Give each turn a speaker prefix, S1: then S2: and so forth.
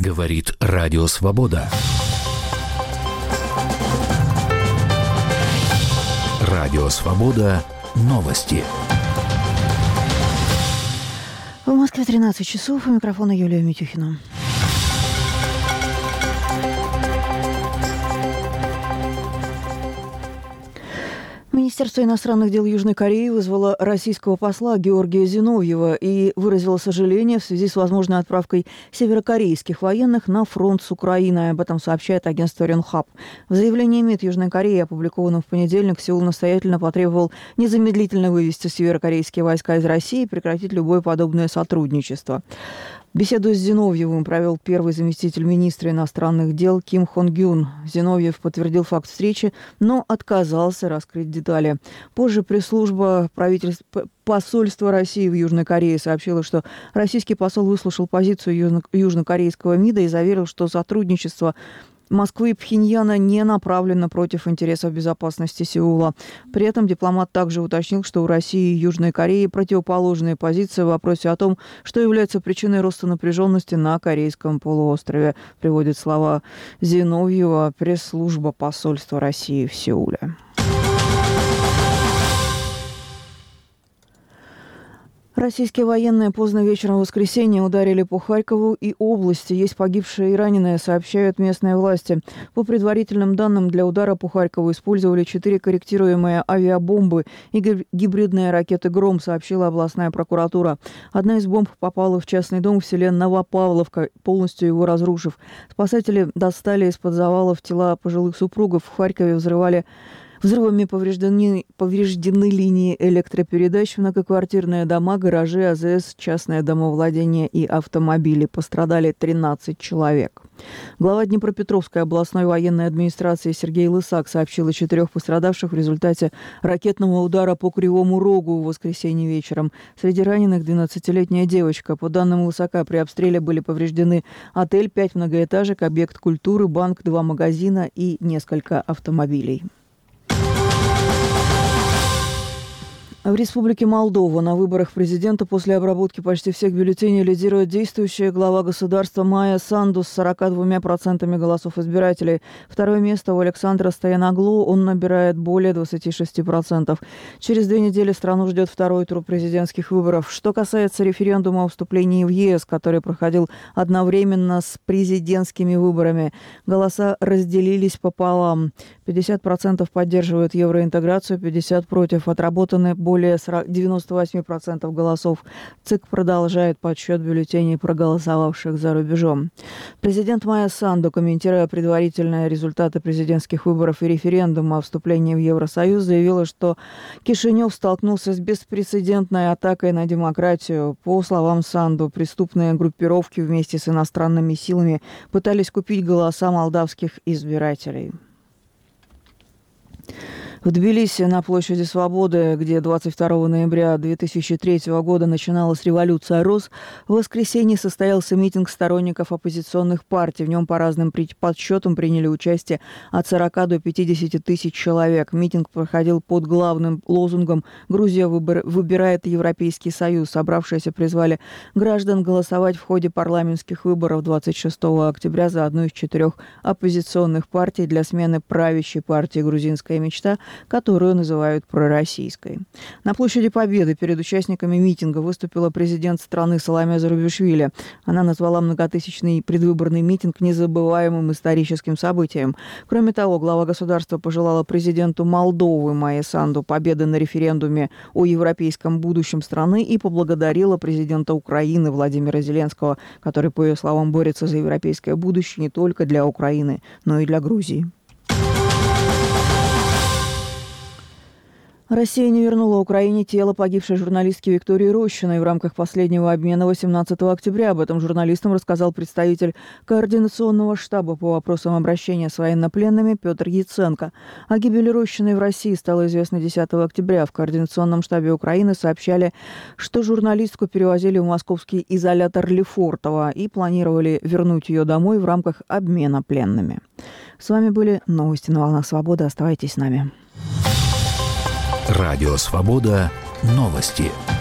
S1: Говорит Радио Свобода. Радио Свобода. Новости.
S2: В Москве 13 часов. У микрофона Юлия Митюхина. Министерство иностранных дел Южной Кореи вызвало российского посла Георгия Зиновьева и выразило сожаление в связи с возможной отправкой северокорейских военных на фронт с Украиной. Об этом сообщает агентство Ренхап. В заявлении МИД Южной Кореи, опубликованном в понедельник, Сеул настоятельно потребовал незамедлительно вывести северокорейские войска из России и прекратить любое подобное сотрудничество. Беседу с Зиновьевым провел первый заместитель министра иностранных дел Ким Хон Гюн. Зиновьев подтвердил факт встречи, но отказался раскрыть детали. Позже пресс-служба посольства России в Южной Корее сообщила, что российский посол выслушал позицию южнокорейского МИДа и заверил, что сотрудничество Москвы и Пхеньяна не направлено против интересов безопасности Сеула. При этом дипломат также уточнил, что у России и Южной Кореи противоположные позиции в вопросе о том, что является причиной роста напряженности на Корейском полуострове. Приводит слова Зиновьева пресс-служба посольства России в Сеуле. Российские военные поздно вечером в воскресенье ударили по Харькову и области. Есть погибшие и раненые, сообщают местные власти. По предварительным данным, для удара по Харькову использовали 4 корректируемые авиабомбы и гибридные ракеты «Гром», сообщила областная прокуратура. Одна из бомб попала в частный дом в селе Новопавловка, полностью его разрушив. Спасатели достали из-под завалов тела пожилых супругов. В Харькове Взрывами повреждены линии электропередач, многоквартирные дома, гаражи, АЗС, частное домовладение и автомобили. Пострадали 13 человек. Глава Днепропетровской областной военной администрации Сергей Лысак сообщил о 4 пострадавших в результате ракетного удара по Кривому Рогу в воскресенье вечером. Среди раненых 12-летняя девочка. По данным Лысака, при обстреле были повреждены отель, 5 многоэтажек, объект культуры, банк, 2 магазина и несколько автомобилей. В Республике Молдова на выборах президента после обработки почти всех бюллетеней лидирует действующая глава государства Майя Санду с 42% голосов избирателей. Второе место у Александра Стояноглу, он набирает более 26%. Через 2 недели страну ждет второй тур президентских выборов. Что касается референдума о вступлении в ЕС, который проходил одновременно с президентскими выборами, голоса разделились пополам. 50% поддерживают евроинтеграцию, 50% против. Отработаны более 98% голосов. ЦИК продолжает подсчет бюллетеней проголосовавших за рубежом. Президент Майя Санду, комментируя предварительные результаты президентских выборов и референдума о вступлении в Евросоюз, заявила, что Кишинев столкнулся с беспрецедентной атакой на демократию. По словам Санду, преступные группировки вместе с иностранными силами пытались купить голоса молдавских избирателей. В Тбилиси на площади Свободы, где 22 ноября 2003 года начиналась революция РОС, в воскресенье состоялся митинг сторонников оппозиционных партий. В нем по разным подсчетам приняли участие от 40 до 50 тысяч человек. Митинг проходил под главным лозунгом «Грузия выбирает Европейский Союз». Собравшиеся призвали граждан голосовать в ходе парламентских выборов 26 октября за одну из 4 оппозиционных партий для смены правящей партии «Грузинская мечта», которую называют пророссийской. На площади Победы перед участниками митинга выступила президент страны Саломе Зурабишвили. Она назвала многотысячный предвыборный митинг незабываемым историческим событием. Кроме того, глава государства пожелала президенту Молдовы Майе Санду победы на референдуме о европейском будущем страны и поблагодарила президента Украины Владимира Зеленского, который, по ее словам, борется за европейское будущее не только для Украины, но и для Грузии. Россия не вернула Украине тело погибшей журналистки Виктории Рощиной в рамках последнего обмена 18 октября. Об этом журналистам рассказал представитель Координационного штаба по вопросам обращения с военнопленными Петр Яценко. О гибели Рощиной в России стало известно 10 октября. В Координационном штабе Украины сообщали, что журналистку перевозили в московский изолятор Лефортово и планировали вернуть ее домой в рамках обмена пленными. С вами были новости на волнах Свободы. Оставайтесь с нами.
S1: Радио Свобода. Новости.